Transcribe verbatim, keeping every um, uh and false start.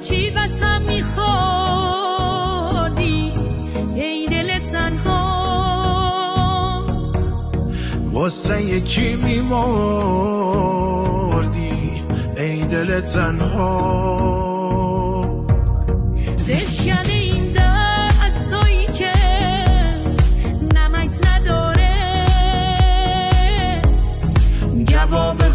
چی واسم میخوادی ای دل تنها واسه یکی میمردی ای دل تنها دشکنه این دستایی که نمک نداره جواب